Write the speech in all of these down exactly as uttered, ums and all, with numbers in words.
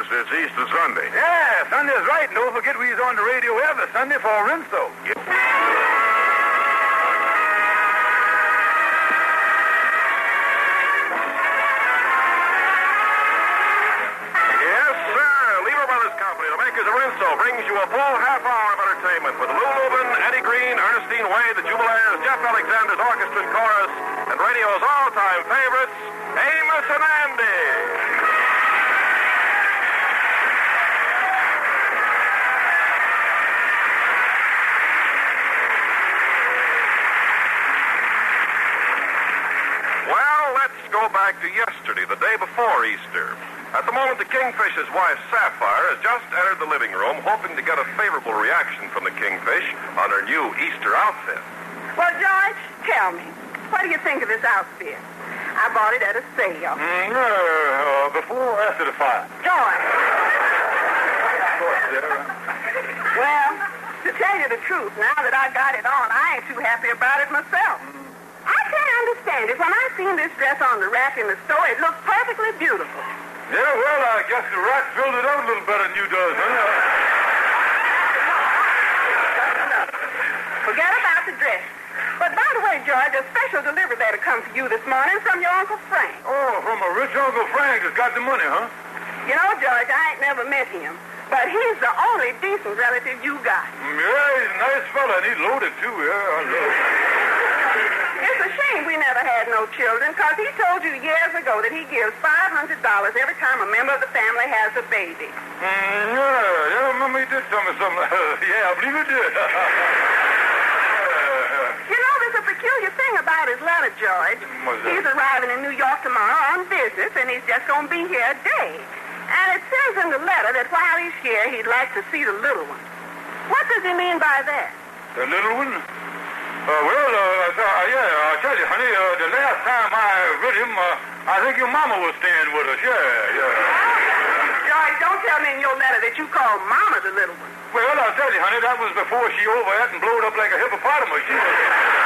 Because it's Easter Sunday. Yeah, Sunday's right. And don't forget we's on the radio every Sunday for Rinso. Yeah. Yes, sir. Lever Brothers Company, the makers of Rinso, brings you a full half hour of entertainment with Lou Lubin, Eddie Green, Ernestine Wade, the Jubilaires, Jeff Alexander's Orchestra and Chorus, and radio's all-time favorites, Amos and Andy. Well, let's go back to yesterday, the day before Easter. At the moment, the Kingfish's wife, Sapphire, has just entered the living room, hoping to get a favorable reaction from the Kingfish on her new Easter outfit. Well, George, tell me, what do you think of this outfit? I bought it at a sale. Mm, uh, before or after the fire? George. Well, to tell you the truth, now that I got it on, I ain't too happy about it myself. I can't understand it. When I seen this dress on the rack in the store, it looked perfectly beautiful. Yeah, well, I guess the rack filled it out a little better than you does, huh? Forget about the dress. But by the way, George, a special delivery letter come to you this morning from your Uncle Frank. Oh, from a rich Uncle Frank that's got the money, huh? You know, George, I ain't never met him, but he's the only decent relative you got. Mm, yeah, he's a nice fella, and he's loaded, too. Yeah, I love him. It's a shame we never had no children, because he told you years ago that he gives five hundred dollars every time a member of the family has a baby. Mm, yeah, yeah, I remember he did tell me something. Yeah, I believe he did. You know, there's a peculiar thing about his letter, George. What's that? He's arriving in New York tomorrow on business, and he's just going to be here a day. And it says in the letter that while he's here, he'd like to see the little one. What does he mean by that? The little one? Uh, well, uh, uh, yeah, I'll tell you, honey, uh, the last time I read him, uh, I think your mama was staying with us. Yeah, yeah. George, don't tell me in your letter that you call Mama the little one. Well, I'll tell you, honey, that was before she overate and blowed up like a hippopotamus. She was...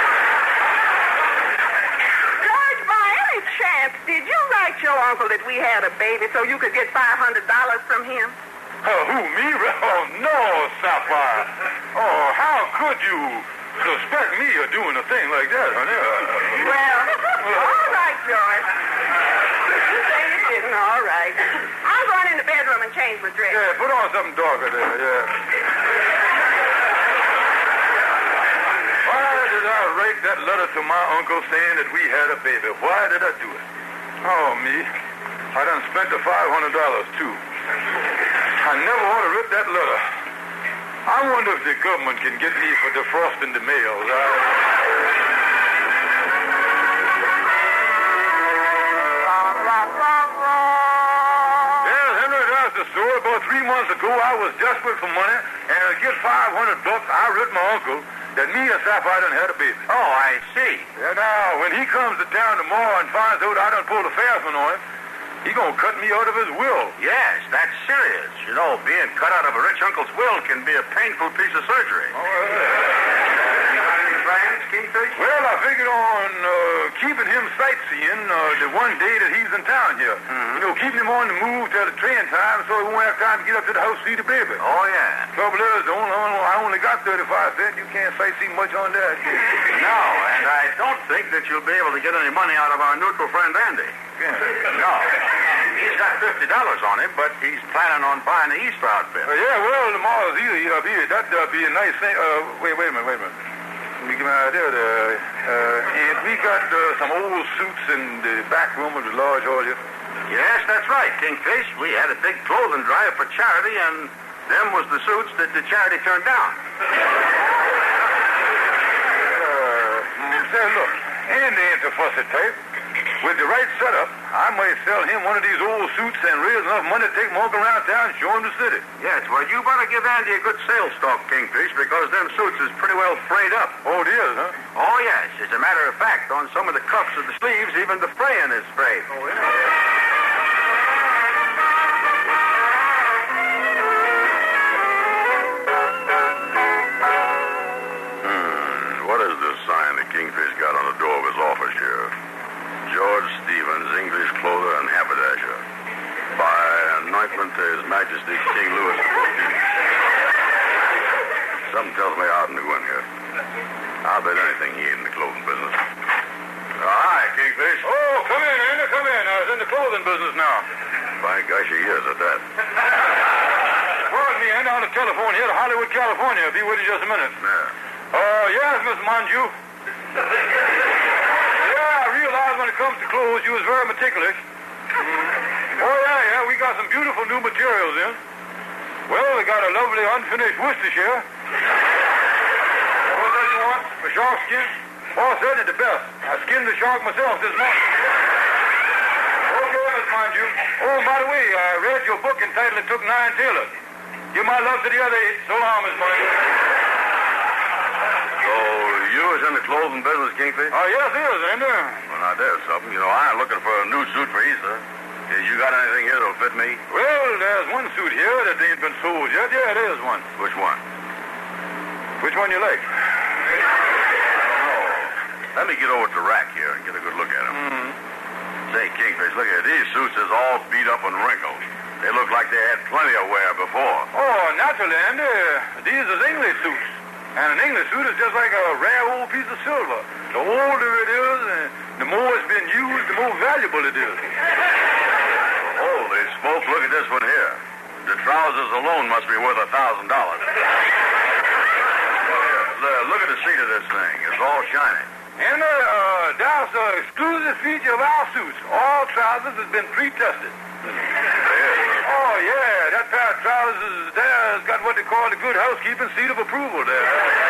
George, by any chance, did you write your uncle that we had a baby so you could get five hundred dollars from him? Uh, who, me? Oh, no, Sapphire. Oh, how could you suspect me of doing a thing like that, honey? Uh, well, all right, George. You say you didn't, all right. I'm going in the bedroom and change my dress. Yeah, put on something darker there, yeah. Why did I write that letter to my uncle saying that we had a baby? Why did I do it? Oh, me. I done spent the five hundred dollars, too. I never ought to write that letter. I wonder if the government can get me for defrosting the mails. I... Yes, Henry, that's the story. About three months ago, I was desperate for money, and to get five hundred bucks, I wrote my uncle that me and Sapphire done had a baby. Oh, I see. Yeah, now, when he comes to town tomorrow and finds out I done pulled a fast one on him, he gonna cut me out of his will. Yes, that's serious. You know, being cut out of a rich uncle's will can be a painful piece of surgery. Oh, yeah. You got any plans, Kingfish? Well, I figured on uh, keeping him sightseeing uh, the one day that he's in town here. Mm-hmm. You know, keeping him on the move till the train time so he won't have time to get up to the house to see the baby. Oh, yeah. Trouble is, the only, I only got thirty-five cents. You can't sightsee much on that. No, and I don't think that you'll be able to get any money out of our neutral friend Andy. Yeah. No. He's got fifty dollars on him, but he's planning on buying the Easter outfit. Uh, yeah, well, tomorrow's either. Uh, be, that'd uh, be a nice thing. Uh, wait, wait a minute, wait a minute. Let me give me an idea. Uh, uh, and we got uh, some old suits in the back room of the large hall here. Yes, that's right, Kingfish. We had a big clothing drive for charity, and them was the suits that the charity turned down. Uh, say, look, Andy ain't the fussy type. With the right setup, I might sell him one of these old suits and raise enough money to take him walking around town and show him the city. Yes, well, you better give Andy a good sales talk, Kingfish, because them suits is pretty well frayed up. Oh, it is, huh? Oh, yes. As a matter of fact, on some of the cuffs of the sleeves, even the fraying is frayed. Oh, yeah. What is this sign that Kingfish got on the door of his office here? George Stevens, English clother and haberdasher. By Knight announcement to His Majesty King Louis the fourteenth. Something tells me I oughtn't to go in here. I'll bet anything he ain't in the clothing business. Oh, hi, Kingfish. Oh, come in, Andy, come in. I was in the clothing business now. By gosh, he is at that. Pardon me, Andy, on the telephone here to Hollywood, California. I'll be with you just a minute. Yeah. Uh, yes, Miss Manju. Yeah, I realize when it comes to clothes, you was very meticulous. Mm. Oh, yeah, yeah, we got some beautiful new materials in. Well, we got a lovely unfinished Worcestershire. What does you want? For shark skin? Oh, certainly the best. I skinned the shark myself this morning. Okay, Miss Manju. Oh, by the way, I read your book entitled It Took Nine Tailors. Give my love to the other eight. So long, Miss Manju. So, you was in the clothing business, Kingfish? Oh, yes, it is, ain't there? Well, now, there's something. You know, I'm looking for a new suit for Easter. You got anything here that'll fit me? Well, there's one suit here that ain't been sold yet. Yeah, there is one. Which one? Which one you like? Let me get over to the rack here and get a good look at them. Mm-hmm. Say, Kingfish, look at these suits is all beat up and wrinkled. They look like they had plenty of wear before. Oh, naturally, Andy. These is English suits. And an English suit is just like a rare old piece of silver. The older it is, and the more it's been used, the more valuable it is. Holy smoke, look at this one here. The trousers alone must be worth a thousand dollars. Look at the seat of this thing. It's all shiny. And uh, uh, that's an exclusive feature of our suits. All trousers has been pre-tested. Oh, yeah, that pair of trousers there has got what they call the good housekeeping seal of approval there.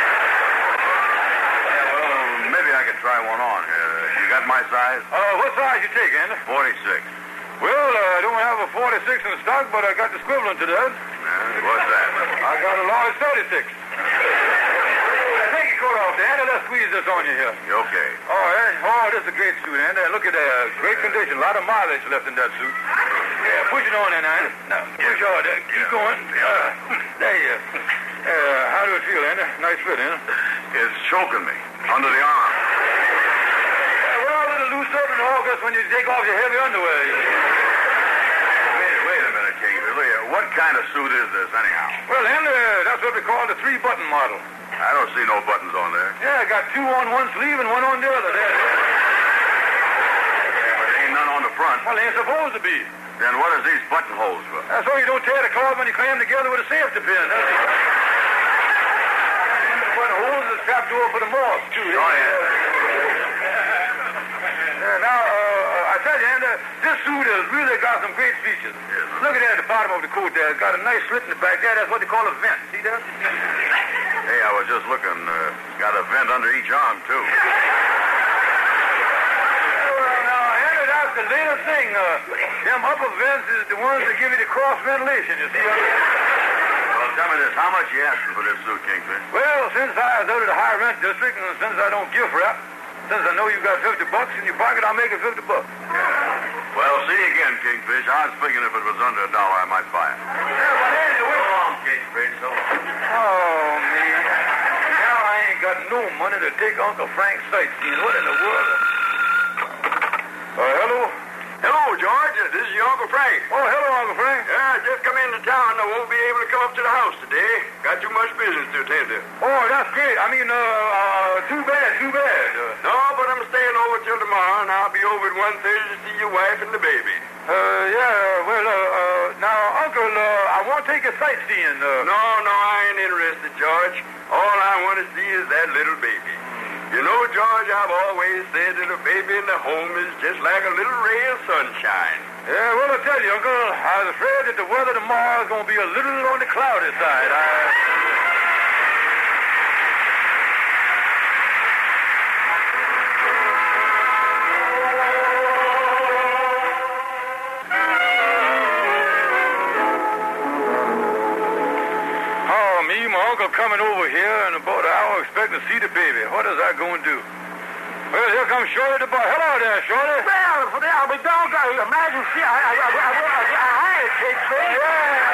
Well, maybe I could try one on here. You got my size? Uh, what size you take, Andy? forty-six. Well, uh, I don't have a forty-six in stock, but I got the equivalent to that. Yeah, what's that? I got a large thirty-six. Take your coat off, Andy. Let's squeeze this on you here. You okay? Oh, yeah. Oh, this is a great suit, Andy. Look at that. Great condition. A lot of mileage left in that suit. Yeah, push it on in, Andy. Now, push on there. Keep going. Uh, there you go. Uh, how do it feel, Andy? Nice fit, Andy. It's choking me under the arm. Yeah, well, a little loose up in August when you take off your heavy underwear. Wait, wait a minute, King. What kind of suit is this, anyhow? Well, Andy, that's what we call the three-button model. I don't see no buttons on there. Yeah, I got two on one sleeve and one on the other. There. Yeah, but there ain't none on the front. Well, they ain't supposed to be. Then what is these buttonholes for? That's so you don't tear the cloth when you clam together with a safety pin. That's it. And the buttonholes is strapped over for the moths, too. Oh, yeah. Yeah, now, uh, I tell you, Andy, this suit has really got some great features. Yes. Look at that at the bottom of the coat there. It's got a nice slit in the back there. That's what they call a vent. See that? Hey, I was just looking. Uh, got a vent under each arm, too. Well, now, Andy, that's the latest thing. Uh, them upper vents is the ones that give you the cross ventilation, you see? Well, tell me this. How much you asking for this suit, Kingfish? Well, since I was out of the high rent district and since I don't gift wrap, since I know you got fifty bucks in your pocket, I'll make it fifty bucks. Yeah. Well, see you again, Kingfish. I was figuring if it was under a dollar, I might buy it. Yeah, but Andy, wait. So long, Kingfish. So long. Oh, man. Now I ain't got no money to take Uncle Frank sightseeing. What in the world? Uh, hello? Hello, George. This is your Uncle Frank. Oh, hello, Uncle Frank. Yeah, I just come into town. I won't be able to come up to the house today. Got too much business to attend to. Oh, that's great. I mean, uh, uh too bad, too bad. Uh, No, but I'm staying over till tomorrow, and I'll be over at one thirty to see your wife and the baby. uh yeah, well, uh, uh, now, Uncle, uh, I won't take you sightseeing. Uh, No, no, I ain't interested, George. All I want to see is that little baby. You know, George, I've always said that a baby in the home is just like a little ray of sunshine. Yeah, well, I tell you, Uncle, I was afraid that the weather tomorrow is going to be a little on the cloudy side. I... Oh, me, my uncle coming over here in about an hour expecting to see the baby. What is I going to do? Well, here comes Shorty the boy. Hello there, Shorty. Well, for the, I'll be doggone. Imagine, see, I, I, I, I, I, I hired Kate, man. Yeah.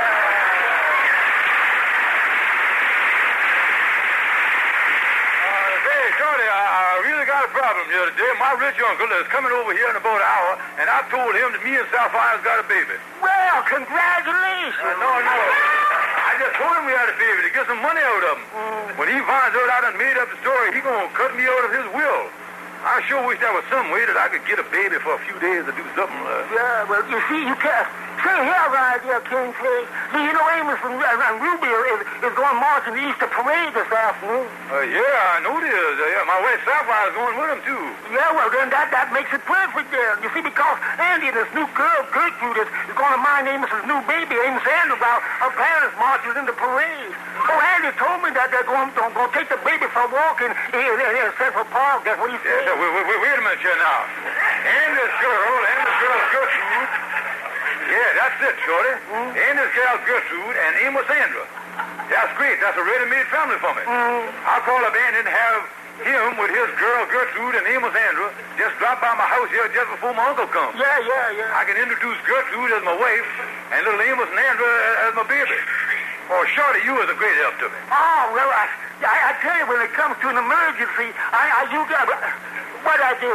Hey, Shorty, I, I really got a problem here today. My rich uncle is coming over here in about an hour, and I told him that me and Sapphire's got a baby. Well, Well, congratulations. Uh, no, no. I just told him we had a baby to get some money out of him. Mm. When he finds out I done made up the story, he gonna cut me out of his will. I sure wish there was some way that I could get a baby for a few days to do something. Uh... Yeah, well, you see, you can't. Say here, right here, Kingfish. See, you know Amos and, and, and Rubio is, is going marching the Easter parade this afternoon. Uh, yeah, I know it is. Uh, yeah, my wife Sapphire's going with him, too. Yeah, well, then that, that makes it perfect there. You see, because Andy and this new girl, Gertrude, is, is going to mind Amos's new baby, Amos Andrew, while her parents marches in the parade. Oh, Andy told me that they're going, going, going to take the baby for a walk in, in, in, in Central Park. That's what he said. Yeah, wait, wait, wait a minute here now. And this girl, and this girl Gertrude. Yeah, that's it, Shorty. Mm. And this gal Gertrude and Amos Andrew. That's great. That's a ready-made family for me. Mm. I'll call up Andy and have him with his girl Gertrude and Amos Andrew just drop by my house here just before my uncle comes. Yeah, yeah, yeah. I can introduce Gertrude as my wife and little Amos and Andrew as my baby. Oh, Shorty, you was a great help to me. Oh, well, I, I, I tell you, when it comes to an emergency, I, I you got what I do.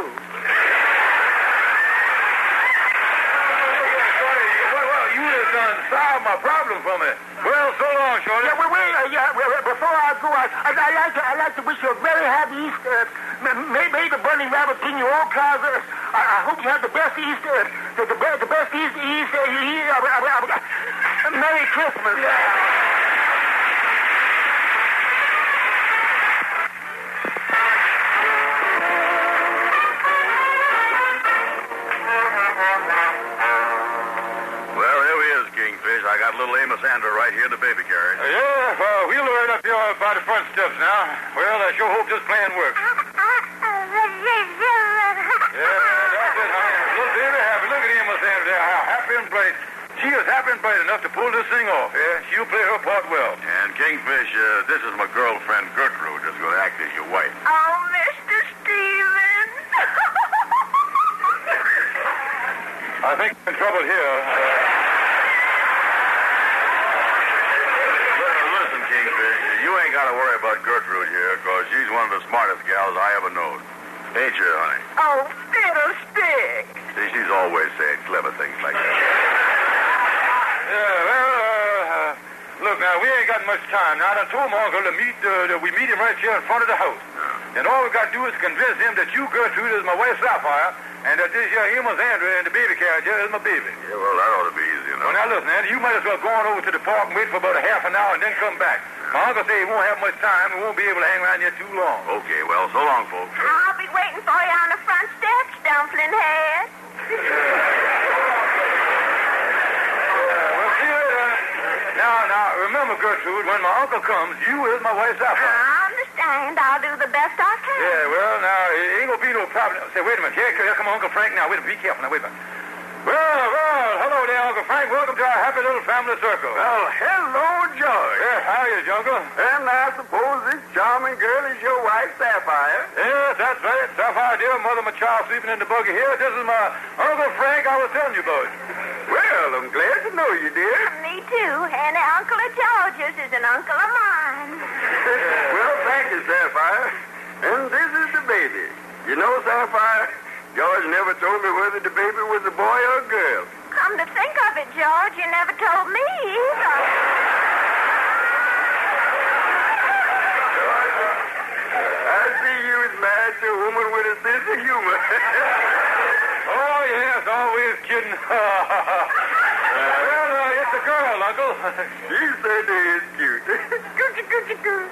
Solve my problem for me. Well, so long, Shorty. Yeah, wait, wait, uh, yeah, well, before I go, I, I, I, like to, I like to wish you a very happy Easter. May, may the bunny rabbit bring you all kinds of... I, I hope you have the best Easter, the, the, best, the best Easter, Easter, Easter, uh, uh, Merry Christmas. Yeah. I got little Amos Andrew right here in the baby carriage. Uh, yeah, uh, we'll right up here by the front steps now. Well, I sure hope this plan works. Yeah, that's it, honey. Little baby happy. Look at Amos Andrew there, how happy and bright. She is happy and bright enough to pull this thing off, yeah? She'll play her part well. And, Kingfish, uh, this is my girlfriend, Gertrude, that's going to act as your wife. Oh, Mister Stevens. I think I'm in trouble here. Uh, You ain't got to worry about Gertrude here, because she's one of the smartest gals I ever known. Ain't you, honey? Oh, fiddlestick. See, she's always saying clever things like that. Yeah, well, uh, look, now, we ain't got much time. Now, I done told my uncle to meet, uh, that we meet him right here in front of the house. Yeah. And all we got to do is convince him that you, Gertrude, is my wife, Sapphire, and that this here Amos Andrew in the baby carriage here is my baby. Yeah, well, that ought to be easy enough. Well, now, listen, Andy, you might as well go on over to the park and wait for about a half an hour and then come back. My uncle say he won't have much time. He won't be able to hang around here too long. Okay, well, so long, folks. I'll be waiting for you on the front steps, Dumpling Head. Well, see you later. Now, now, remember, Gertrude, when my uncle comes, you is my wife, Sapphire. I understand. I'll do the best I can. Yeah, well, now, it ain't gonna be no problem. Say, wait a minute. Here, here come Uncle Frank now. Wait a minute. Be careful now. Wait a minute. Well, well, hello there, Uncle Frank. Welcome to our happy little family circle. Well, hello, George. Yeah, how are you, Jungle? And I suppose this charming girl is your wife, Sapphire. Yes, that's right. Sapphire, dear, mother, my child sleeping in the buggy here. This is my Uncle Frank I was telling you about. Well, I'm glad to know you, dear. Me too. And the uncle of George's is an uncle of mine. Well, thank you, Sapphire. And this is the baby. You know, Sapphire, George never told me whether the baby was a boy or a girl. Come to think of it, George, you never told me either. I see you was married to a woman with a sense of humor. Oh, yes, always kidding. Well, uh, it's a girl, Uncle. She certainly is cute. Coochie, coochie, coo.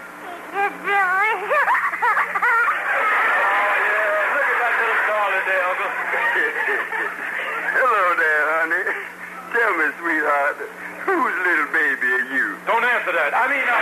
There, Uncle. Hello there, honey. Tell me, sweetheart, whose little baby are you? Don't answer that. I mean, uh...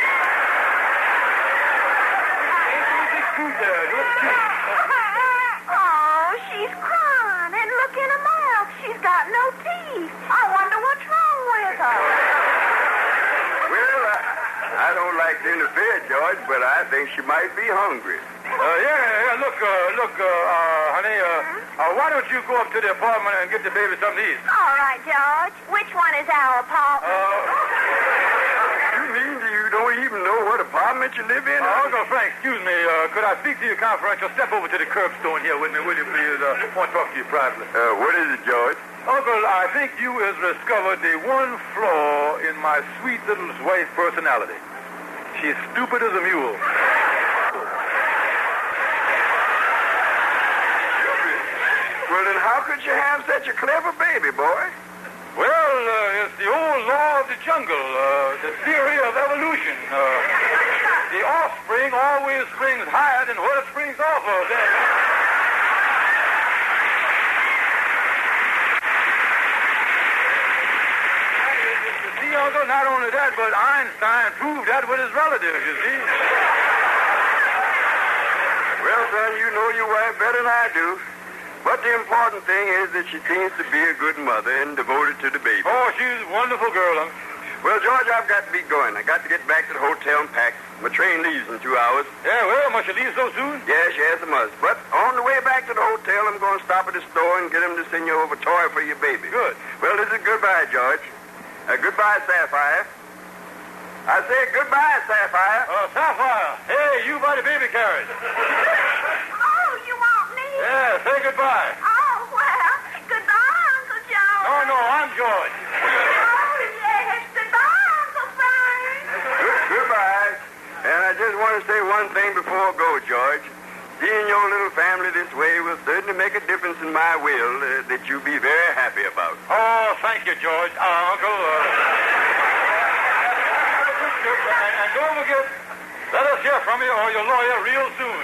Oh, she's crying, and look in her mouth. She's got no teeth. I wonder what's wrong with her. Well, I, I don't like to interfere, George, but I think she might be hungry. Uh, yeah, yeah, look, uh, look, uh, uh, honey, uh, uh, why don't you go up to the apartment and get the baby something to eat? All right, George. Which one is our apartment? Uh, you mean you don't even know what apartment you live in? Uh, Uncle Frank, excuse me, uh, could I speak to you confidential? Step over to the curbstone here with me, will you, please? Uh, I want to talk to you privately. Uh, what is it, George? Uncle, I think you has discovered the one flaw in my sweet little wife's personality. She's stupid as a mule. Well, then how could you have such a clever baby, boy? Well, uh, it's the old law of the jungle, uh, the theory of evolution. Uh, the offspring always springs higher than what it springs off of. See, Uncle, not only that, but Einstein proved that with his relatives, you see. Well, son, you know your wife better than I do. But the important thing is that she seems to be a good mother and devoted to the baby. Oh, she's a wonderful girl, Uncle. Well, George, I've got to be going. I got to get back to the hotel and pack. My train leaves in two hours. Yeah, well, must you leave so soon? Yes, yes, I must. But on the way back to the hotel, I'm going to stop at the store and get them to send you over a toy for your baby. Good. Well, this is goodbye, George. Uh, goodbye, Sapphire. I say goodbye, Sapphire. Uh, Sapphire. Hey, you by the baby carriage. Oh, you want me? Yeah, say goodbye. Oh, well, goodbye, Uncle George. No, no, I'm George. Oh, yes, goodbye, Uncle Frank. Good, goodbye. And I just want to say one thing before I go, George. Seeing your little family this way will certainly make a difference in my will uh, that you be very happy about. Oh, thank you, George. Uh, Uncle, uh... and, and don't forget, let us hear from you or your lawyer real soon.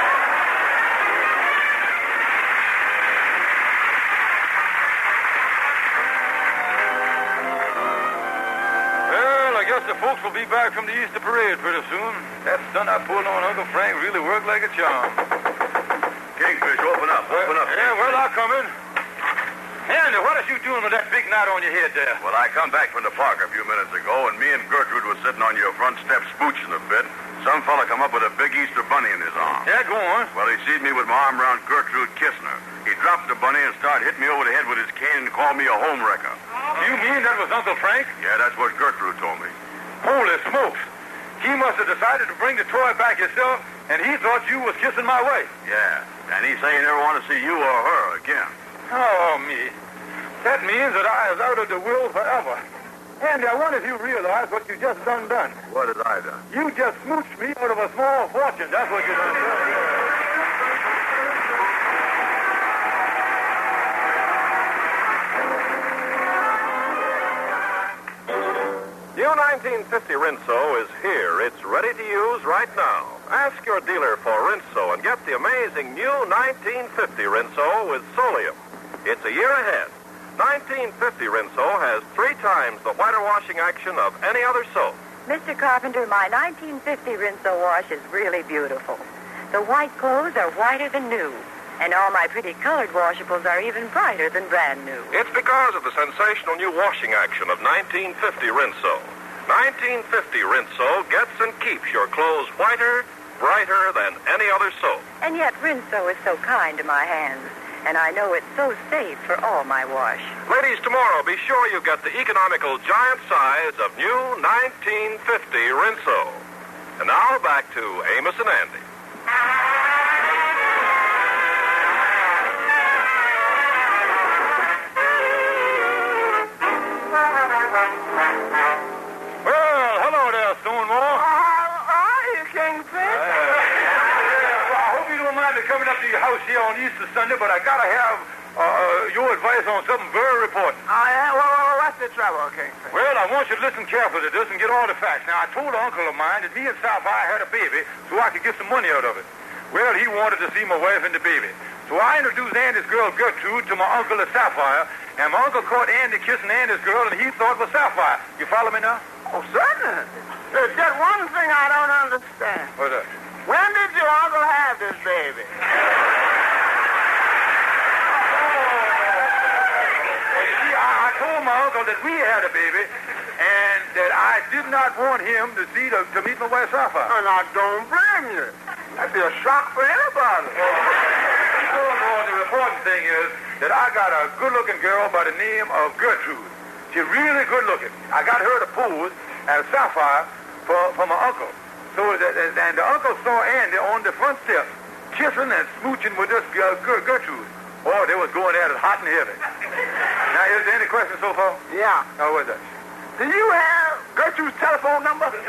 Well, I guess the folks will be back from the Easter parade pretty soon. That stunt I pulled on Uncle Frank really worked like a charm. Kingfish, open up, open up. Yeah, well, I'll come in. Andy, what are you doing with that big knot on your head there? Well, I come back from the park a few minutes ago, and me and Gertrude were sitting on your front step spooching a bit. Some fella come up with a big Easter bunny in his arm. Yeah, go on. Well, he sees me with my arm around Gertrude kissing her. He dropped the bunny and started hitting me over the head with his cane and called me a home wrecker. You mean that was Uncle Frank? Yeah, that's what Gertrude told me. Holy smokes. He must have decided to bring the toy back himself, and he thought you was kissing my wife. Yeah, and he say he never want to see you or her again. Oh, me. That means that I is out of the will forever. Andy, I wonder if you realize what you just done done. What have I done? You just smooched me out of a small fortune. That's what you done done. New nineteen fifty Rinso is here. It's ready to use right now. Ask your dealer for Rinso and get the amazing new nineteen fifty Rinso with Solium. It's a year ahead. nineteen fifty Rinso has three times the whiter washing action of any other soap. Mister Carpenter, my nineteen fifty Rinso wash is really beautiful. The white clothes are whiter than new, and all my pretty colored washables are even brighter than brand new. It's because of the sensational new washing action of nineteen fifty Rinso. nineteen fifty Rinso gets and keeps your clothes whiter, brighter than any other soap. And yet Rinso is so kind to my hands, and I know it's so safe for all my wash. Ladies, tomorrow be sure you get the economical giant size of new nineteen fifty Rinso. And now back to Amos and Andy. Well, hello there, Stonewall. How are you, Kingfish? Well, I hope you don't mind me coming up to your house here on Easter Sunday, but I gotta have uh, your advice on something very important. Oh, yeah? Well, well, what's the trouble, Kingfish? Well, I want you to listen carefully to this and get all the facts. Now, I told an uncle of mine that me and Sapphire had a baby so I could get some money out of it. Well, he wanted to see my wife and the baby. So I introduced Andy's girl, Gertrude, to my uncle at Sapphire, and my uncle caught Andy kissing Andy's girl, and he thought it was Sapphire. You follow me now? Oh, certainly. There's just one thing I don't understand. What's that? When did your uncle have this baby? Well, you see, I, I told my uncle that we had a baby, and that I did not want him to see to, to meet my wife Sapphire. And I don't blame you. That'd be a shock for anybody. So, Lord, the important thing is that I got a good-looking girl by the name of Gertrude. She's really good-looking. I got her to pose as Sapphire for, for my uncle. So, that, and the uncle saw Andy on the front steps, kissing and smooching with this uh, Gertrude. Oh, they was going at it hot and heavy. Now, is there any questions so far? Yeah. Oh, what's that? Do you have Gertrude's telephone number? Oh.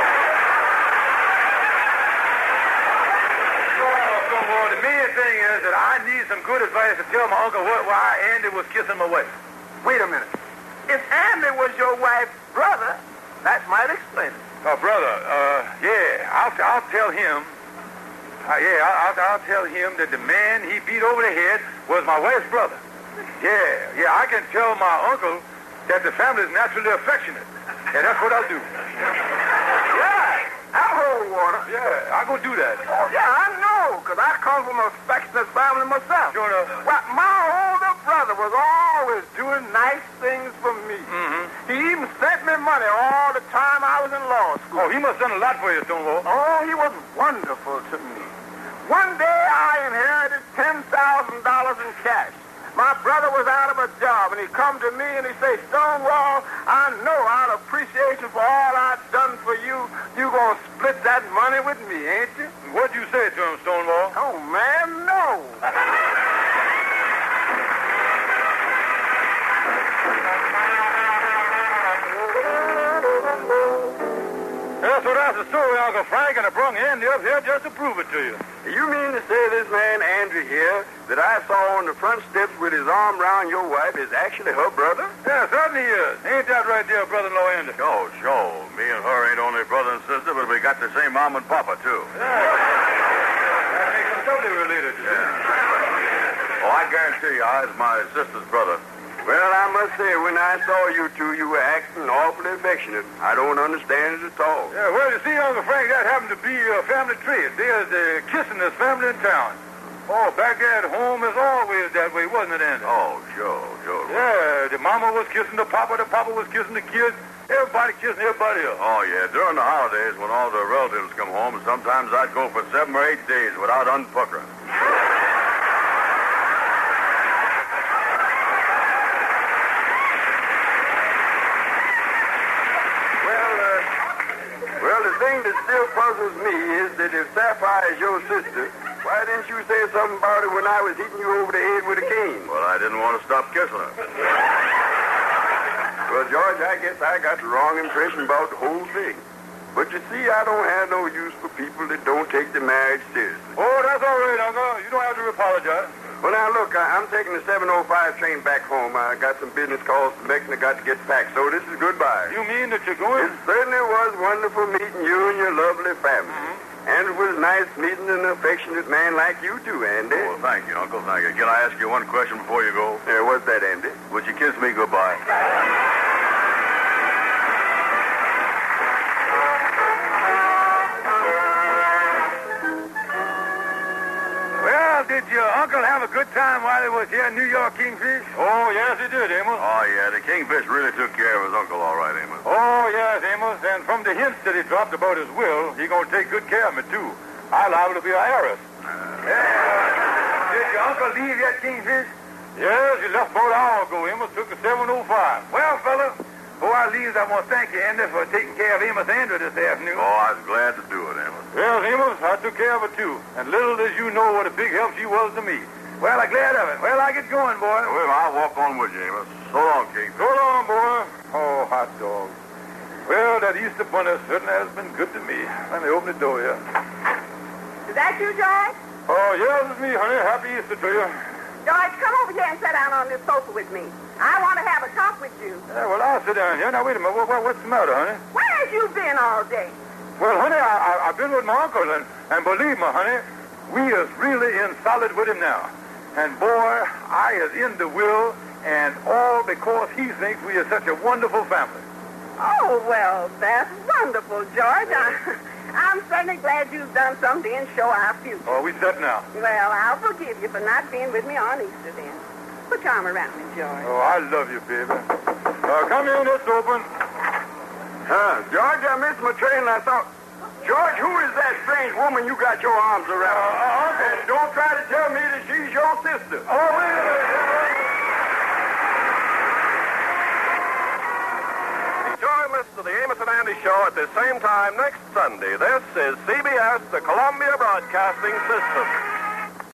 Well, the main thing is that I need some good advice to tell my uncle what, why Andy was kissing my wife. Wait a minute. If Andy was your wife's brother, that might explain it. Oh, brother, uh, yeah, I'll, I'll tell him. Uh, yeah, I'll, I'll tell him that the man he beat over the head was my wife's brother. Yeah, yeah, I can tell my uncle that the family is naturally affectionate. And that's what I'll do. Yeah, I'll hold water. Yeah, I'll go do that. Oh, yeah, I know, because I come from an affectionate family myself. Sure enough. Well, my older brother was always doing nice things for me. Mm-hmm. He even sent me money all the time I was in law school. Oh, he must have done a lot for you, Stonewall. Oh, he was wonderful to me. One day I inherited ten thousand dollars in cash. My brother was out of a job, and he come to me and he say, Stonewall, I know out of appreciation for all I've done for you, you gonna split that money with me, ain't you? What'd you say to him, Stonewall? Oh, man, no. Yeah, so that's the story, Uncle Frank, and I brung Andy up here just to prove it to you. You mean to say this man, Andrew, here, that I saw on the front steps with his arm around your wife is actually her brother? Yeah, certainly is. Ain't that right there, brother-in-law Andy? Sure, sure. Me and her ain't only brother and sister, but we got the same mom and papa, too. Yeah. That makes them totally related. Yeah. Oh, I guarantee you, I was my sister's brother. Well, I must say, when I saw you two, you were acting awfully affectionate. I don't understand it at all. Yeah, well, you see, Uncle Frank, that happened to be a family trait. There's the kissingest family in town. Oh, back there at home is always that way, wasn't it, Andy? Oh, sure, sure. Yeah, the mama was kissing the papa, the papa was kissing the kids. Everybody kissing everybody else. Oh, yeah. During the holidays, when all the relatives come home, sometimes I'd go for seven or eight days without unpuckering. Well, the thing that still puzzles me is that if Sapphire is your sister, why didn't you say something about it when I was hitting you over the head with a cane? Well, I didn't want to stop kissing her. Well, George, I guess I got the wrong impression about the whole thing. But you see, I don't have no use for people that don't take the marriage seriously. Oh, that's all right, Uncle. You don't have to apologize. Well, now, look, I, I'm taking the seven oh five train back home. I got some business calls to make, and I got to get packed. So this is goodbye. You mean that you're going? It certainly was wonderful meeting you and your lovely family. Mm-hmm. And it was nice meeting an affectionate man like you too, Andy. Well, thank you, Uncle. Thank you. Can I ask you one question before you go? Yeah, what's that, Andy? Would you kiss me goodbye? Did your uncle have a good time while he was here in New York, Kingfish? Oh, yes, he did, Amos. Oh, yeah, the Kingfish really took care of his uncle all right, Amos. Oh, yes, Amos, and from the hints that he dropped about his will, he gonna take good care of me, too. I'm liable to be an heiress. Uh, yeah. Did your uncle leave yet, Kingfish? Yes, he left about an hour ago, Amos. Took the seven oh five. Well, fella, before I leave, I want to thank you, Andy, for taking care of Amos Andrew this afternoon. Oh, I was glad to do it, Amos. Well, Amos, I took care of her, too. And little as you know what a big help she was to me. Well, I'm glad of it. Well, I get going, boy. Well, I'll walk on with you, Amos. So long, King. So long, boy. Oh, hot dog. Well, that Easter bunny certainly has been good to me. Let me open the door here. Is that you, George? Oh, yes, it's me, honey. Happy Easter to you. George, come over here and sit down on this sofa with me. I want to have a talk with you. Yeah, well, I'll sit down here. Now, wait a minute. What, what, what's the matter, honey? Where have you been all day? Well, honey, I, I, I've been with my uncle, and, and believe me, honey, we is really in solid with him now. And, boy, I is in the will, and all because he thinks we are such a wonderful family. Oh, well, that's wonderful, George. I, I'm certainly glad you've done something to ensure our future. Oh, we set now. Well, I'll forgive you for not being with me on Easter then. Put your arm around me, George. Oh, I love you, baby. Uh, come in, it's open. Huh, George, I missed my train and I thought, George, who is that strange woman you got your arms around? Uh, uh, Uncle. And don't try to tell me that she's your sister. Oh, wait a minute. Join us to the Amos and Andy Show at the same time next Sunday. This is C B S, the Columbia Broadcasting System.